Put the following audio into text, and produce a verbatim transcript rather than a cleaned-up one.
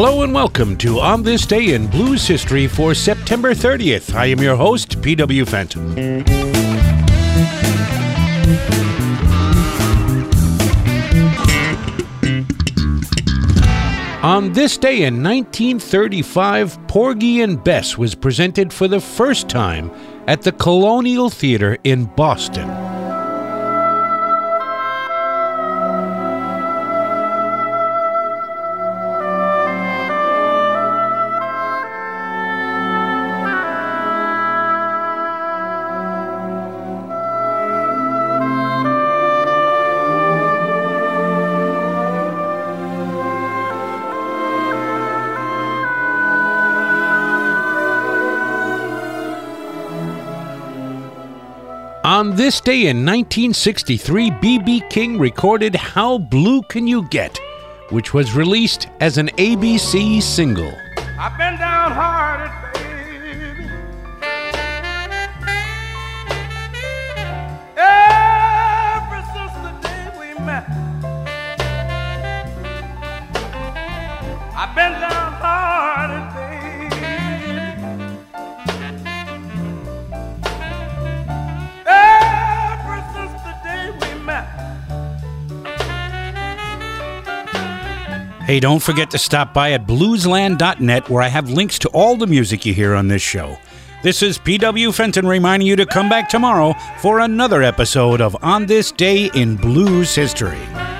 Hello and welcome to On This Day in Blues History for September thirtieth. I am your host, P W Fenton. On this day in nineteen thirty-five, Porgy and Bess was presented for the first time at the Colonial Theater in Boston. On this day in nineteen sixty-three, B B King recorded How Blue Can You Get, which was released as an A B C single. I've been downhearted, baby, ever since the day we met. I've been downhearted, baby, Hey, don't forget to stop by at bluesland dot net where I have links to all the music you hear on this show. This is P W Fenton reminding you to come back tomorrow for another episode of On This Day in Blues History.